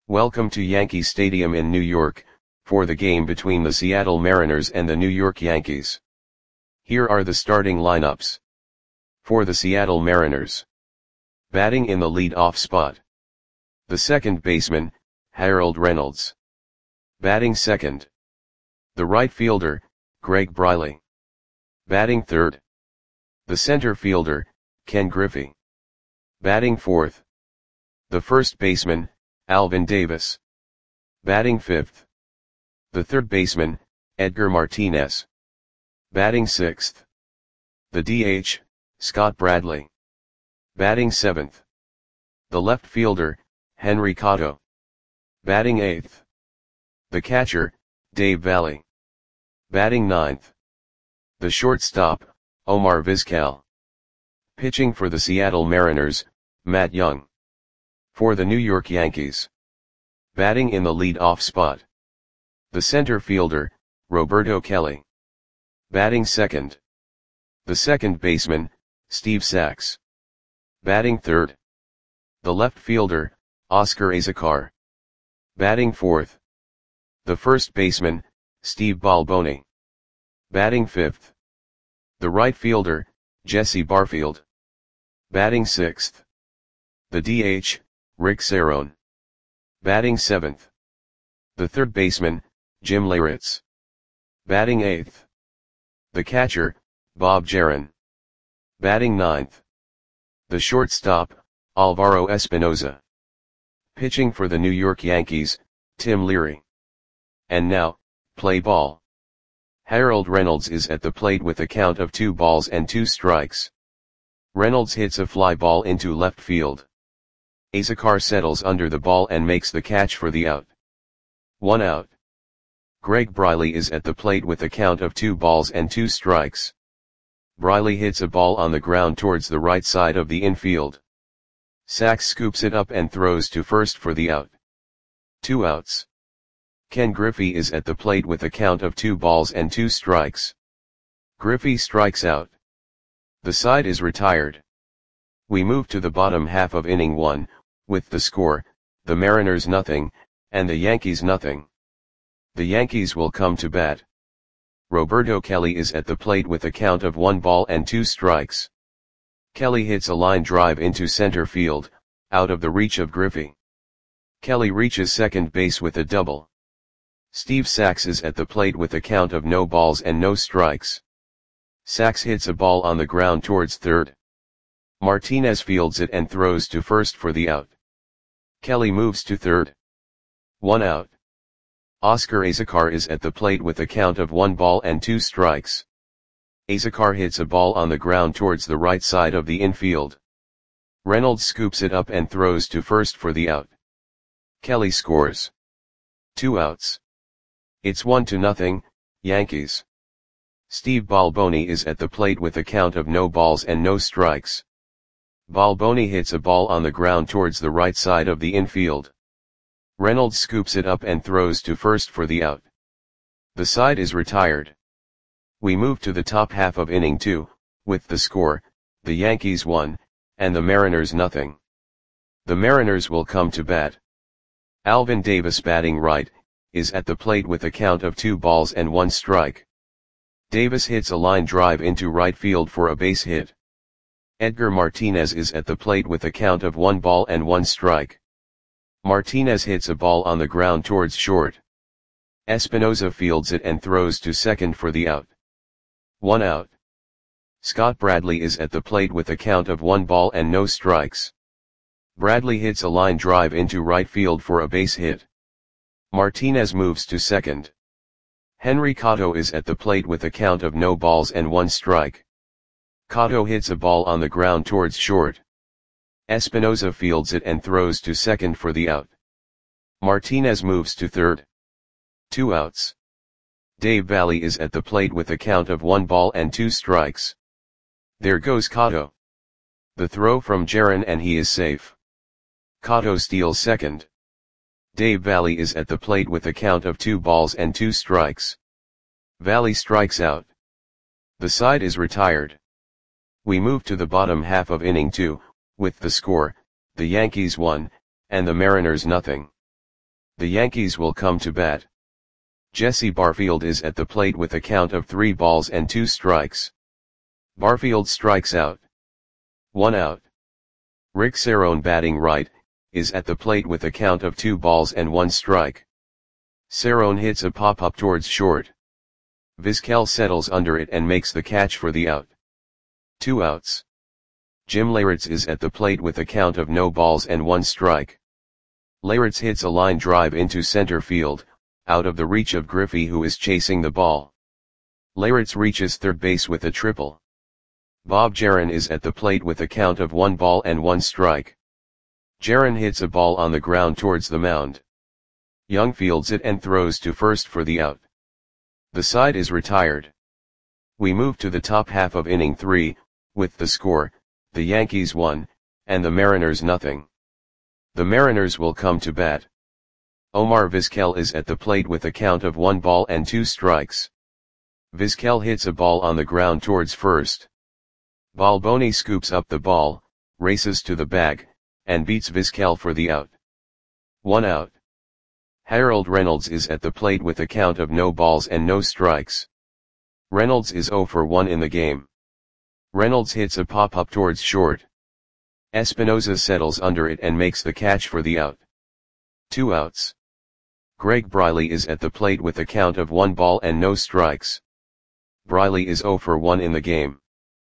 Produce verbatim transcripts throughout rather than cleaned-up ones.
Welcome to Yankee Stadium in New York, for the game between the Seattle Mariners and the New York Yankees. Here are the starting lineups. For the Seattle Mariners. Batting in the lead-off spot. The second baseman, Harold Reynolds. Batting second. The right fielder, Greg Briley. Batting third. The center fielder, Ken Griffey. Batting fourth. The first baseman, Alvin Davis. Batting fifth. The third baseman, Edgar Martinez. Batting sixth. The D H, Scott Bradley. Batting seventh. The left fielder, Henry Cotto. Batting eighth. The catcher, Dave Valle. Batting ninth. The shortstop, Omar Vizquel. Pitching for the Seattle Mariners, Matt Young. For the New York Yankees. Batting in the lead-off spot. The center fielder, Roberto Kelly. Batting second. The second baseman, Steve Sax. Batting third. The left fielder, Oscar Azocar. Batting fourth. The first baseman, Steve Balboni. Batting fifth. The right fielder, Jesse Barfield. Batting sixth. The D H, Rick Cerone. Batting seventh. The third baseman, Jim Leyritz. Batting eighth. The catcher, Bob Jaron. Batting ninth. The shortstop, Alvaro Espinoza. Pitching for the New York Yankees, Tim Leary. And now, play ball. Harold Reynolds is at the plate with a count of two balls and two strikes. Reynolds hits a fly ball into left field. Azocar settles under the ball and makes the catch for the out. One out. Greg Briley is at the plate with a count of two balls and two strikes. Briley hits a ball on the ground towards the right side of the infield. Sax scoops it up and throws to first for the out. Two outs. Ken Griffey is at the plate with a count of two balls and two strikes. Griffey strikes out. The side is retired. We move to the bottom half of inning one, with the score, the Mariners nothing, and the Yankees nothing. The Yankees will come to bat. Roberto Kelly is at the plate with a count of one ball and two strikes. Kelly hits a line drive into center field, out of the reach of Griffey. Kelly reaches second base with a double. Steve Sax is at the plate with a count of no balls and no strikes. Sax hits a ball on the ground towards third. Martinez fields it and throws to first for the out. Kelly moves to third. One out. Oscar Azocar is at the plate with a count of one ball and two strikes. Azocar hits a ball on the ground towards the right side of the infield. Reynolds scoops it up and throws to first for the out. Kelly scores. Two outs. It's one to nothing, Yankees. Steve Balboni is at the plate with a count of no balls and no strikes. Balboni hits a ball on the ground towards the right side of the infield. Reynolds scoops it up and throws to first for the out. The side is retired. We move to the top half of inning two, with the score, the Yankees one, and the Mariners nothing. The Mariners will come to bat. Alvin Davis batting right, is at the plate with a count of two balls and one strike. Davis hits a line drive into right field for a base hit. Edgar Martinez is at the plate with a count of one ball and one strike. Martinez hits a ball on the ground towards short. Espinoza fields it and throws to second for the out. One out. Scott Bradley is at the plate with a count of one ball and no strikes. Bradley hits a line drive into right field for a base hit. Martinez moves to second. Henry Cotto is at the plate with a count of no balls and one strike. Cotto hits a ball on the ground towards short. Espinoza fields it and throws to second for the out. Martinez moves to third. Two outs. Dave Valle is at the plate with a count of one ball and two strikes. There goes Cotto. The throw from Jaron and he is safe. Cotto steals second. Dave Valle is at the plate with a count of two balls and two strikes. Valle strikes out. The side is retired. We move to the bottom half of inning two, with the score, the Yankees one, and the Mariners nothing. The Yankees will come to bat. Jesse Barfield is at the plate with a count of three balls and two strikes. Barfield strikes out. One out. Rick Cerrone, batting right, is at the plate with a count of two balls and one strike. Cerrone hits a pop-up towards short. Vizquel settles under it and makes the catch for the out. Two outs. Jim Leyritz is at the plate with a count of no balls and one strike. Leyritz hits a line drive into center field, out of the reach of Griffey, who is chasing the ball. Leyritz reaches third base with a triple. Bob Geren is at the plate with a count of one ball and one strike. Geren hits a ball on the ground towards the mound. Young fields it and throws to first for the out. The side is retired. We move to the top half of inning three, with the score, the Yankees one, and the Mariners nothing. The Mariners will come to bat. Omar Vizquel is at the plate with a count of one ball and two strikes. Vizquel hits a ball on the ground towards first. Balboni scoops up the ball, races to the bag, and beats Vizquel for the out. One out. Harold Reynolds is at the plate with a count of no balls and no strikes. Reynolds is zero for one in the game. Reynolds hits a pop-up towards short. Espinoza settles under it and makes the catch for the out. Two outs. Greg Briley is at the plate with a count of one ball and no strikes. Briley is zero for one in the game.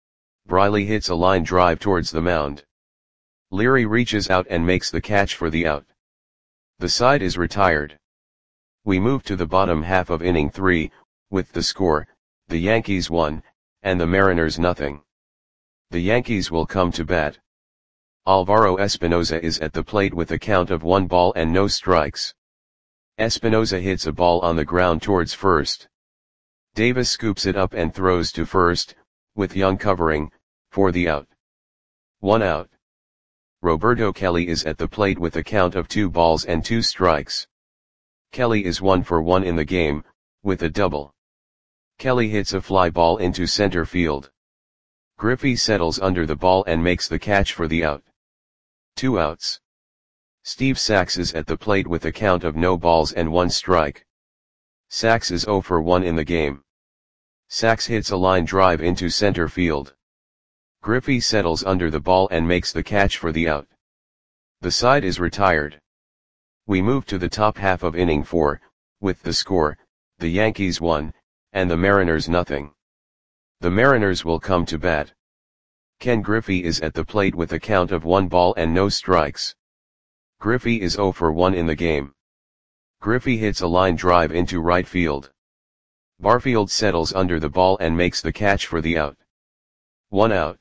Briley hits a line drive towards the mound. Leary reaches out and makes the catch for the out. The side is retired. We move to the bottom half of inning three, with the score, the Yankees one, and the Mariners nothing. The Yankees will come to bat. Alvaro Espinoza is at the plate with a count of one ball and no strikes. Espinoza hits a ball on the ground towards first. Davis scoops it up and throws to first, with Young covering, for the out. One out. Roberto Kelly is at the plate with a count of two balls and two strikes. Kelly is one for one in the game, with a double. Kelly hits a fly ball into center field. Griffey settles under the ball and makes the catch for the out. Two outs. Steve Sax is at the plate with a count of no balls and one strike. Sax is zero for one in the game. Sax hits a line drive into center field. Griffey settles under the ball and makes the catch for the out. The side is retired. We move to the top half of inning four, with the score, the Yankees one, and the Mariners nothing. The Mariners will come to bat. Ken Griffey is at the plate with a count of one ball and no strikes. Griffey is zero for one in the game. Griffey hits a line drive into right field. Barfield settles under the ball and makes the catch for the out. One out.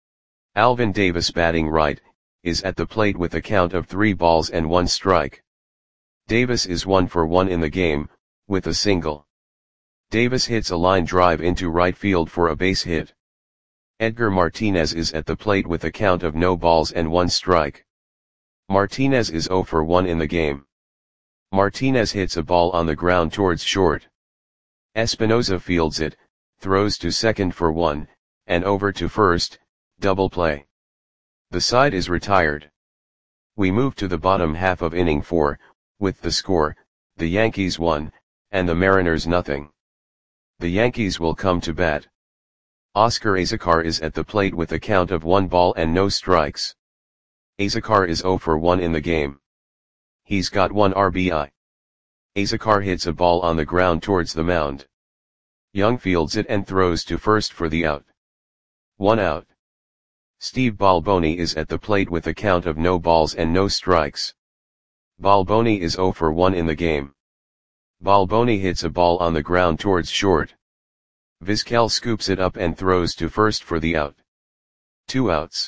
Alvin Davis, batting right, is at the plate with a count of three balls and one strike. Davis is one for one in the game, with a single. Davis hits a line drive into right field for a base hit. Edgar Martinez is at the plate with a count of no balls and one strike. Martinez is zero for one in the game. Martinez hits a ball on the ground towards short. Espinoza fields it, throws to second for one, and over to first, double play. The side is retired. We move to the bottom half of inning four, with the score, the Yankees one, and the Mariners nothing. The Yankees will come to bat. Oscar Azocar is at the plate with a count of one ball and no strikes. Azocar is zero for one in the game. He's got one R B I. Azocar hits a ball on the ground towards the mound. Young fields it and throws to first for the out. One out. Steve Balboni is at the plate with a count of no balls and no strikes. Balboni is zero for one in the game. Balboni hits a ball on the ground towards short. Vizquel scoops it up and throws to first for the out. Two outs.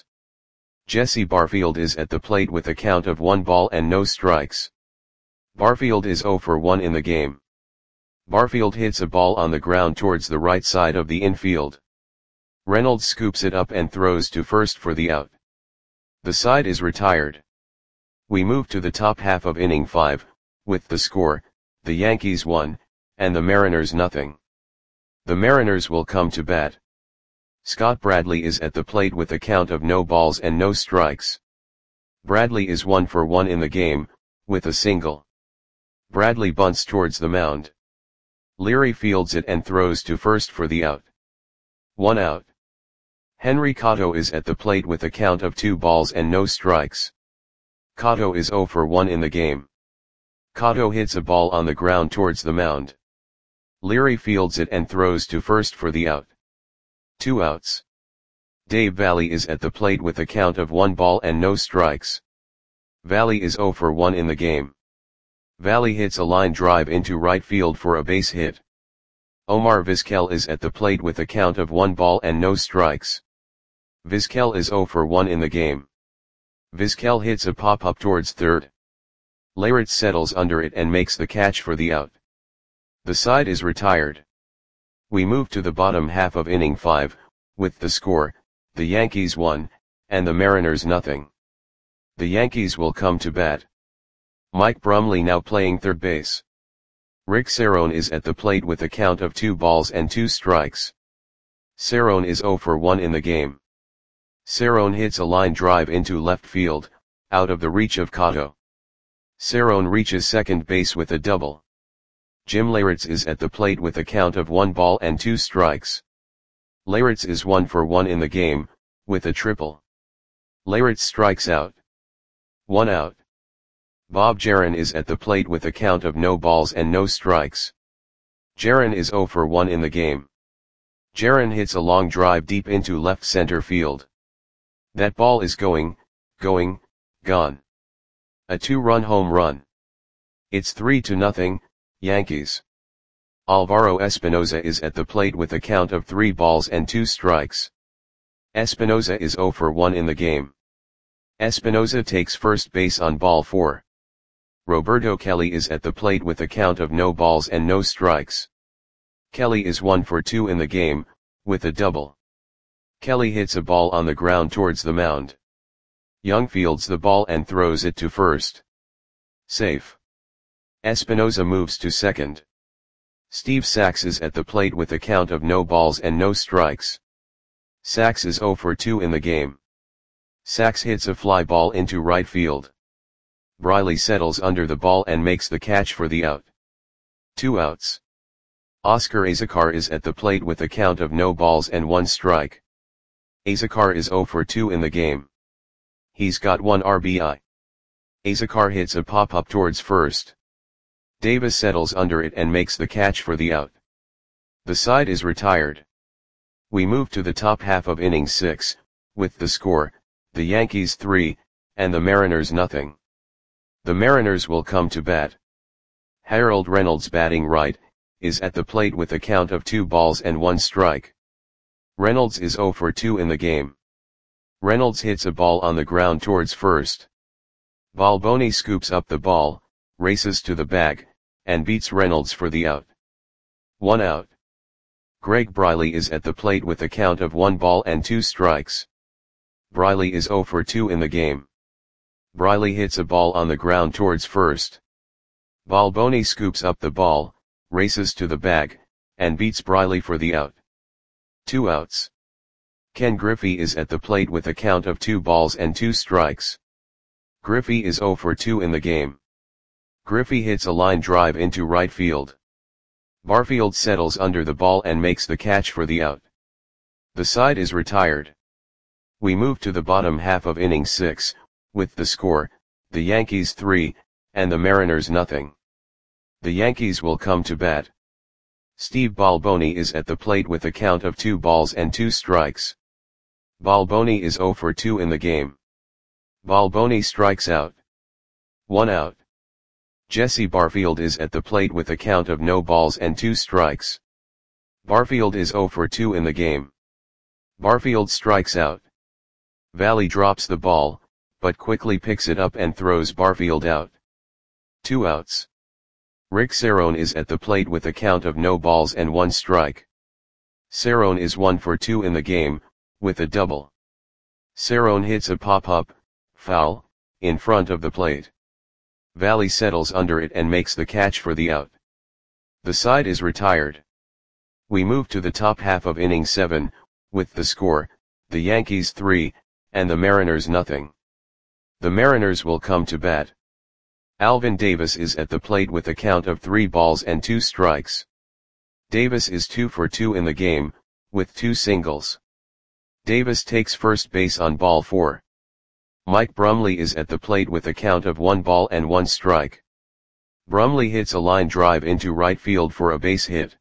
Jesse Barfield is at the plate with a count of one ball and no strikes. Barfield is zero for one in the game. Barfield hits a ball on the ground towards the right side of the infield. Reynolds scoops it up and throws to first for the out. The side is retired. We move to the top half of inning five, with the score, the Yankees one, and the Mariners nothing. The Mariners will come to bat. Scott Bradley is at the plate with a count of no balls and no strikes. Bradley is one for one in the game, with a single. Bradley bunts towards the mound. Leary fields it and throws to first for the out. One out. Henry Cotto is at the plate with a count of two balls and no strikes. Cotto is oh for one in the game. Cotto hits a ball on the ground towards the mound. Leary fields it and throws to first for the out. Two outs. Dave Valle is at the plate with a count of one ball and no strikes. Valle is oh for one in the game. Valle hits a line drive into right field for a base hit. Omar Vizquel is at the plate with a count of one ball and no strikes. Vizquel is oh for one in the game. Vizquel hits a pop-up towards third. Leyritz settles under it and makes the catch for the out. The side is retired. We move to the bottom half of inning five, with the score, the Yankees one, and the Mariners nothing. The Yankees will come to bat. Mike Brumley now playing third base. Rick Cerone is at the plate with a count of two balls and two strikes. Cerone is oh for one in the game. Cerone hits a line drive into left field, out of the reach of Cotto. Cerone reaches second base with a double. Jim Leyritz is at the plate with a count of one ball and two strikes. Leyritz is one for one in the game, with a triple. Leyritz strikes out. One out. Bob Jaron is at the plate with a count of no balls and no strikes. Jaron is oh for one in the game. Jaron hits a long drive deep into left center field. That ball is going, going, gone. A two-run home run. It's three to nothing, Yankees. Alvaro Espinoza is at the plate with a count of three balls and two strikes. Espinoza is oh for one in the game. Espinoza takes first base on ball four. Roberto Kelly is at the plate with a count of no balls and no strikes. Kelly is one for two in the game, with a double. Kelly hits a ball on the ground towards the mound. Young fields the ball and throws it to first. Safe. Espinoza moves to second. Steve Sax is at the plate with a count of no balls and no strikes. Sax is oh for two in the game. Sax hits a fly ball into right field. Briley settles under the ball and makes the catch for the out. Two outs. Oscar Azocar is at the plate with a count of no balls and one strike. Azocar is oh for two in the game. He's got one R B I. Azocar hits a pop-up towards first. Davis settles under it and makes the catch for the out. The side is retired. We move to the top half of inning six, with the score, the Yankees three, and the Mariners nothing. The Mariners will come to bat. Harold Reynolds batting right, is at the plate with a count of two balls and one strike. Reynolds is oh for two in the game. Reynolds hits a ball on the ground towards first. Balboni scoops up the ball, races to the bag, and beats Reynolds for the out. One out. Greg Briley is at the plate with a count of one ball and two strikes. Briley is oh for two in the game. Briley hits a ball on the ground towards first. Balboni scoops up the ball, races to the bag, and beats Briley for the out. Two outs. Ken Griffey is at the plate with a count of two balls and two strikes. Griffey is oh for two in the game. Griffey hits a line drive into right field. Barfield settles under the ball and makes the catch for the out. The side is retired. We move to the bottom half of inning six, with the score, the Yankees three, and the Mariners nothing. The Yankees will come to bat. Steve Balboni is at the plate with a count of two balls and two strikes. Balboni is oh for two in the game. Balboni strikes out. One out. Jesse Barfield is at the plate with a count of no balls and two strikes. Barfield is oh for two in the game. Barfield strikes out. Valle drops the ball, but quickly picks it up and throws Barfield out. Two outs. Rick Cerone is at the plate with a count of no balls and one strike. Cerone is one for two in the game, with a double. Cerone hits a pop-up, foul, in front of the plate. Valle settles under it and makes the catch for the out. The side is retired. We move to the top half of inning seven, with the score, the Yankees three, and the Mariners nothing. The Mariners will come to bat. Alvin Davis is at the plate with a count of three balls and two strikes. Davis is two for two in the game, with two singles. Davis takes first base on ball four. Mike Brumley is at the plate with a count of one ball and one strike. Brumley hits a line drive into right field for a base hit.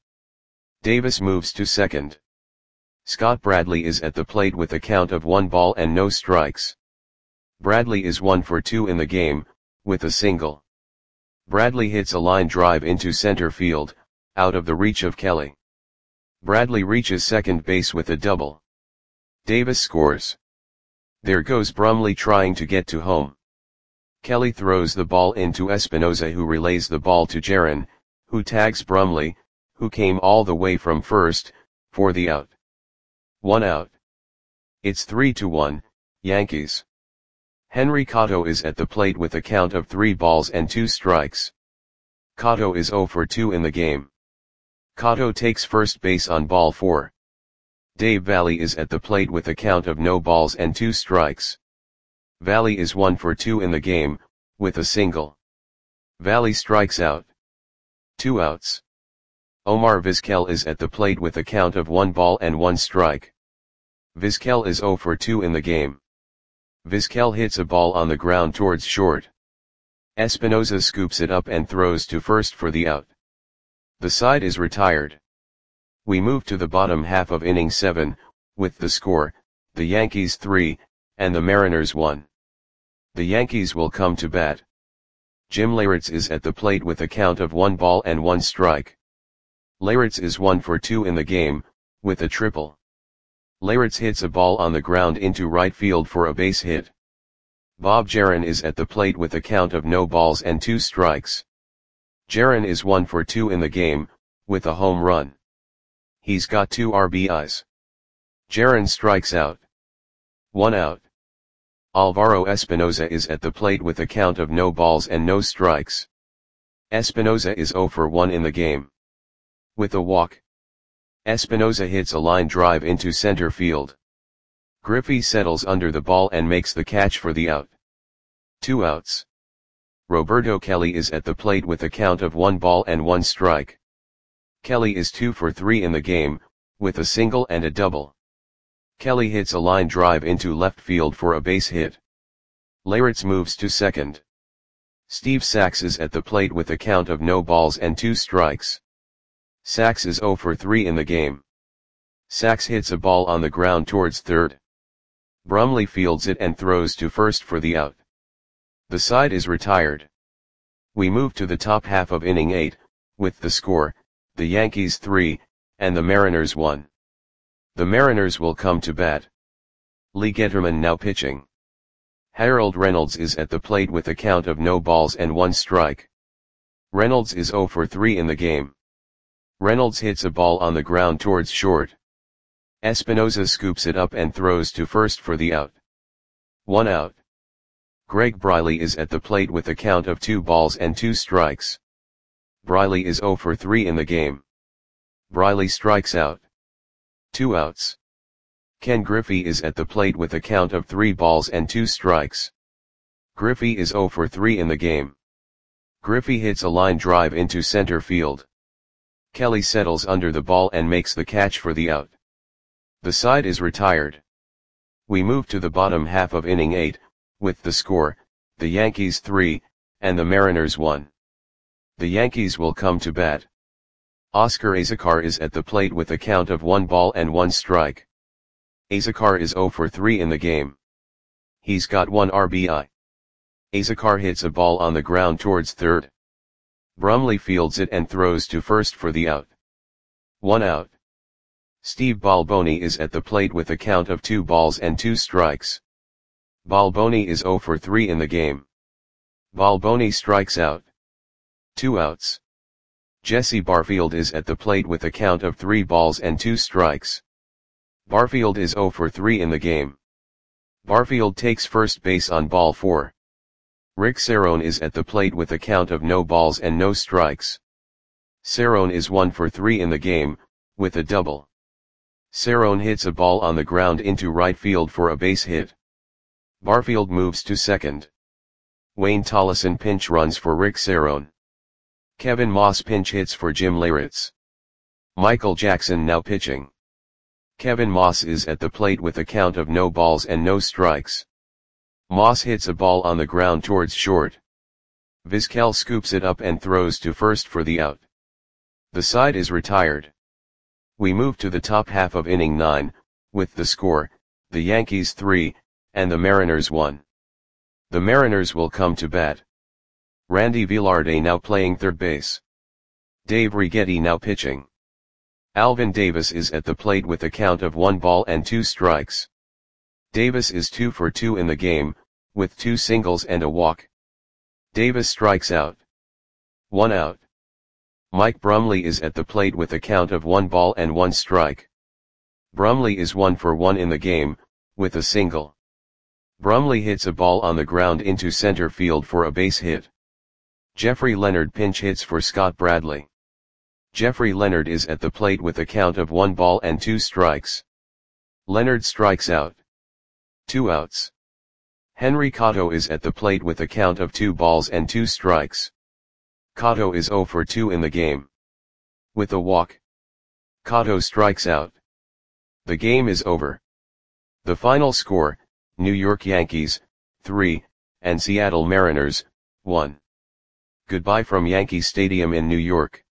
Davis moves to second. Scott Bradley is at the plate with a count of one ball and no strikes. Bradley is one for two in the game, with a single. Bradley hits a line drive into center field, out of the reach of Kelly. Bradley reaches second base with a double. Davis scores. There goes Brumley trying to get to home. Kelly throws the ball into Espinoza, who relays the ball to Jaron, who tags Brumley, who came all the way from first, for the out. One out. It's three to one, Yankees. Henry Cotto is at the plate with a count of three balls and two strikes. Cotto is zero for two in the game. Cotto takes first base on ball four. Dave Valle is at the plate with a count of no balls and two strikes. Valle is one for two in the game, with a single. Valle strikes out. Two outs. Omar Vizquel is at the plate with a count of one ball and one strike. Vizquel is zero for two in the game. Vizquel hits a ball on the ground towards short. Espinoza scoops it up and throws to first for the out. The side is retired. We move to the bottom half of inning seven, with the score, the Yankees three, and the Mariners one. The Yankees will come to bat. Jim Leyritz is at the plate with a count of one ball and one strike. Leyritz is one for two in the game, with a triple. Leyritz hits a ball on the ground into right field for a base hit. Bob Jaron is at the plate with a count of no balls and two strikes. Jaron is one for two in the game, with a home run. He's got two R B Is. Jaron strikes out. One out. Alvaro Espinoza is at the plate with a count of no balls and no strikes. Espinoza is zero for one in the game. With a walk. Espinoza hits a line drive into center field. Griffey settles under the ball and makes the catch for the out. Two outs. Roberto Kelly is at the plate with a count of one ball and one strike. Kelly is two for three in the game, with a single and a double. Kelly hits a line drive into left field for a base hit. Leyritz moves to second. Steve Sax is at the plate with a count of no balls and two strikes. Sax is zero for three in the game. Sax hits a ball on the ground towards third. Brumley fields it and throws to first for the out. The side is retired. We move to the top half of inning eight, with the score, the Yankees three, and the Mariners one. The Mariners will come to bat. Lee Getterman now pitching. Harold Reynolds is at the plate with a count of no balls and one strike. Reynolds is zero for three in the game. Reynolds hits a ball on the ground towards short. Espinoza scoops it up and throws to first for the out. One out. Greg Briley is at the plate with a count of two balls and two strikes. Briley is zero for three in the game. Briley strikes out. Two outs. Ken Griffey is at the plate with a count of three balls and two strikes. Griffey is zero for three in the game. Griffey hits a line drive into center field. Kelly settles under the ball and makes the catch for the out. The side is retired. We move to the bottom half of inning eight, with the score, the Yankees three, and the Mariners one. The Yankees will come to bat. Oscar Azocar is at the plate with a count of one ball and one strike. Azocar is zero for three in the game. He's got one R B I. Azocar hits a ball on the ground towards third. Brumley fields it and throws to first for the out. One out. Steve Balboni is at the plate with a count of two balls and two strikes. Balboni is zero for three in the game. Balboni strikes out. Two outs. Jesse Barfield is at the plate with a count of three balls and two strikes. Barfield is zero for three in the game. Barfield takes first base on ball four. Rick Cerrone is at the plate with a count of no balls and no strikes. Cerrone is one for three in the game, with a double. Cerrone hits a ball on the ground into right field for a base hit. Barfield moves to second. Wayne Tollison pinch runs for Rick Cerrone. Kevin Moss pinch hits for Jim Leyritz. Michael Jackson now pitching. Kevin Moss is at the plate with a count of no balls and no strikes. Moss hits a ball on the ground towards short. Vizquel scoops it up and throws to first for the out. The side is retired. We move to the top half of inning nine, with the score, the Yankees three, and the Mariners one. The Mariners will come to bat. Randy Velarde now playing third base. Dave Righetti now pitching. Alvin Davis is at the plate with a count of one ball and two strikes. Davis is two for two in the game, with two singles and a walk. Davis strikes out. One out. Mike Brumley is at the plate with a count of one ball and one strike. Brumley is one for one in the game, with a single. Brumley hits a ball on the ground into center field for a base hit. Jeffrey Leonard pinch hits for Scott Bradley. Jeffrey Leonard is at the plate with a count of one ball and two strikes. Leonard strikes out. Two outs. Henry Cotto is at the plate with a count of two balls and two strikes. Cotto is zero for two in the game. With a walk. Cotto strikes out. The game is over. The final score, New York Yankees, three, and Seattle Mariners, one. Goodbye from Yankee Stadium in New York.